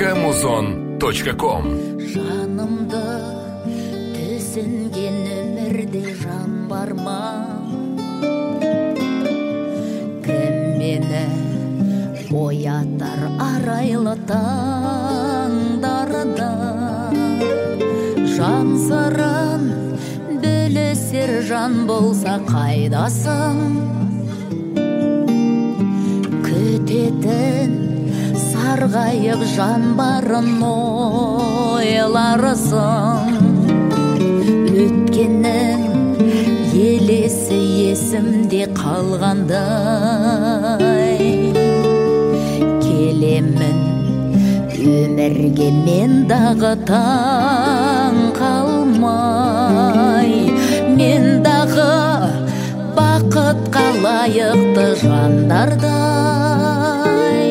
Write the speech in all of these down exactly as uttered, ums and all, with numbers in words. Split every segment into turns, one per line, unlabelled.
точка музон точка ком.
Жанымды түсінген өмірде жан бар ма? Кім мені оятар арайлы таңдарда? Жан сырын білісер жан болса қайдасың? Күтетін сарғайып жан барын ойларысың. Өткеннің елесі есімде қалғандай. Келемін өмірге мен дағы таң қалмай. Мен дағы бақытқа лайықты жандардай.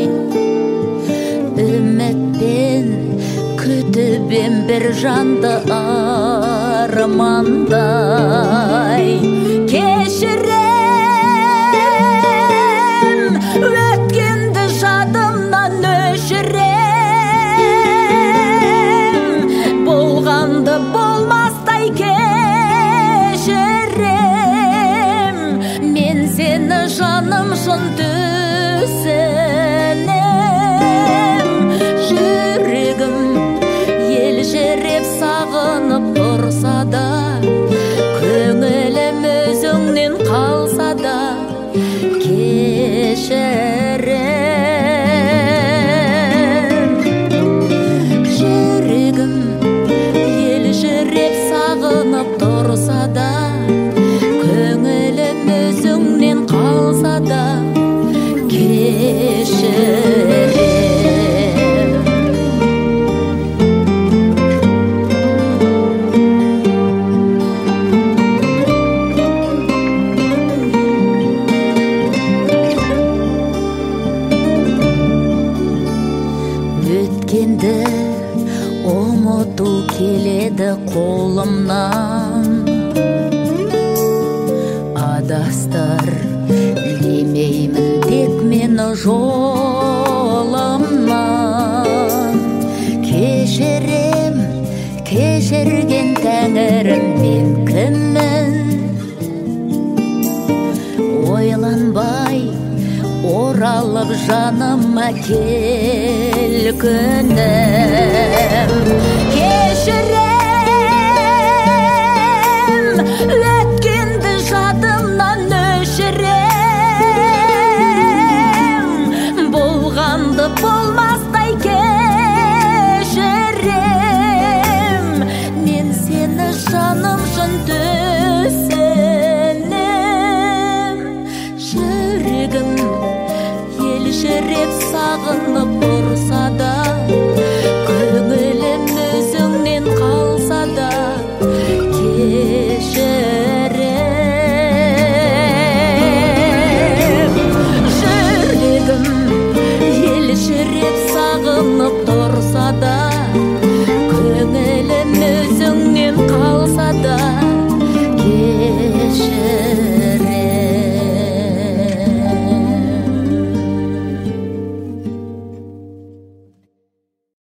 Үмітпен күтіпем бір жанды армандай. Кешірем, өткенді жадымнан өшірем. Болғанды болмастай кешірем. Мен сені жаным шын түсінем. Жүрегім елжіреп сағынып тұрса да, көңілім өзіңнен қалса да, кешірем. Жүрегім елжіреп сағынып тұрса да, көңілім өзіңнен қалса да, кешірем. Өткенді ұмыту келеді қолымнан. Адастыр демеймін тек мені жолымнан. Кешірем, кешірген тәңірім, мен кіммін? Ойланбай оралып жаныма кел күнім. Кешірем,